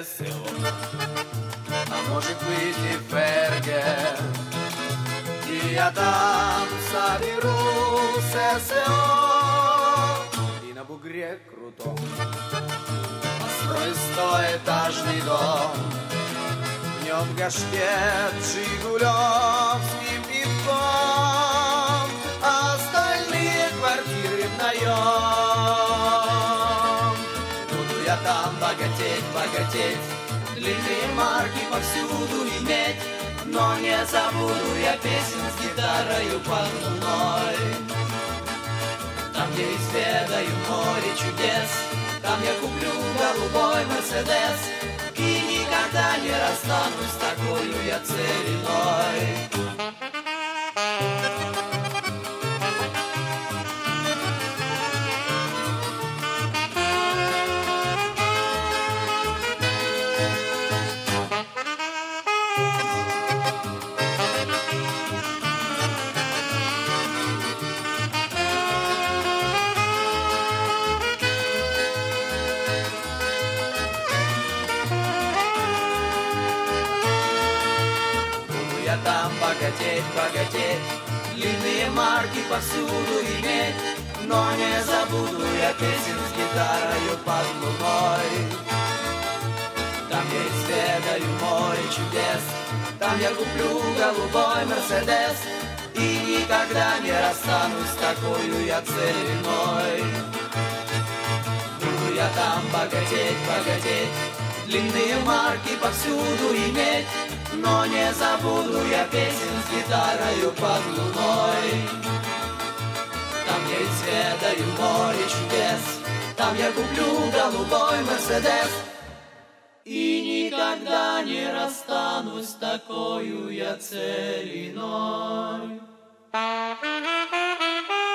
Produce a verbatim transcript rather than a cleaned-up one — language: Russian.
село, а может быть и Ферген. И я там соберу ССО и на бугре крутом построю стоэтажный дом. В нем кашкет жигулевским пивком, а остальные квартиры в наем. Буду я там богатеть, богатеть, длинные марки повсюду иметь, но не забуду я песен с гитарою под луной. Там, где изведаю море чудес, там я куплю голубой Мерседес и никогда не расстанусь с такою я целиной. Там богатеть, богатеть, длинные марки повсюду иметь, но не забуду я песен с гитарою под луной. Там я изведаю море чудес, там я куплю голубой Мерседес и никогда не расстанусь с такою я целиной. Буду я там богатеть, богатеть, длинные марки повсюду иметь, но не забуду я песен с гитарою под луной. Там я изведаю море чудес, там я куплю голубой Мерседес и никогда не расстанусь с такою я целиной.